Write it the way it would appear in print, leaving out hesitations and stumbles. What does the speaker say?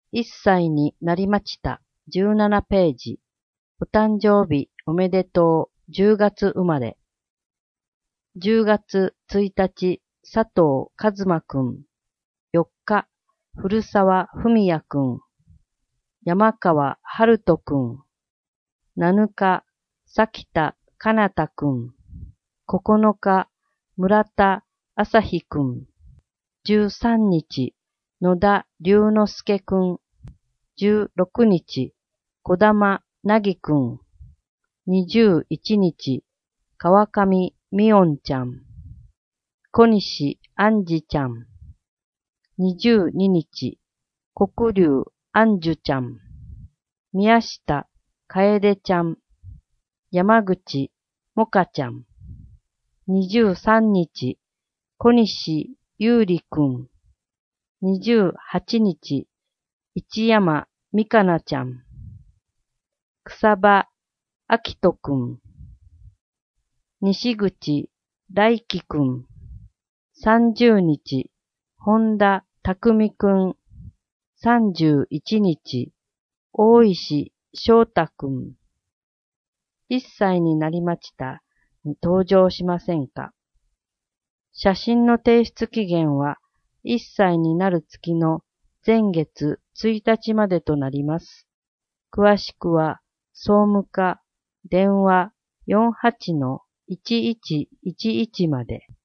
1歳になりました。17ページ。お誕生日おめでとう。10月生まれ。10月1日、佐藤和馬くん。4日、古澤文也くん。山川春人くん。7日、崎田かなたくん。9日、村田朝日くん。13日、野田龍之介くん。16日、小玉なぎくん。21日、川上みおんちゃん。小西あんじちゃん。22日、黒龍あんじゅちゃん。宮下楓ちゃん。山口もかちゃん。23日、小西ゆうりくん。28日、市山みかなちゃん。草場あきとくん。西口大輝くん。30日、本田匠くん。31日、大石翔太くん。1歳になりました。登場しませんか？写真の提出期限は1歳になる月の前月1日までとなります。詳しくは総務課電話48-1111まで。